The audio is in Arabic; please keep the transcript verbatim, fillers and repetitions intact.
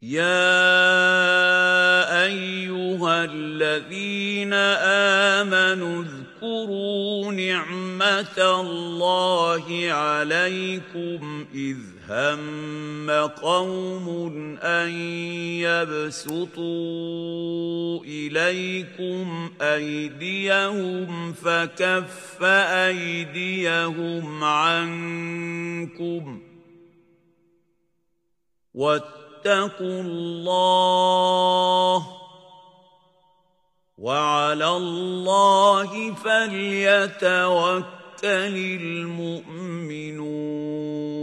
يَا أَيُّهَا الَّذِينَ آمَنُوا اذْكُرُوا نِعْمَةَ اللَّهِ عَلَيْكُمْ إِذْ هَمَّ قَوْمٌ أَن يَبْسُطُوا إِلَيْكُمْ أَيْدِيَهُمْ فَكَفَّ أَيْدِيَهُمْ عَنكُمْ ۖ واتقوا الله وعلى الله فليتوكل المؤمنون.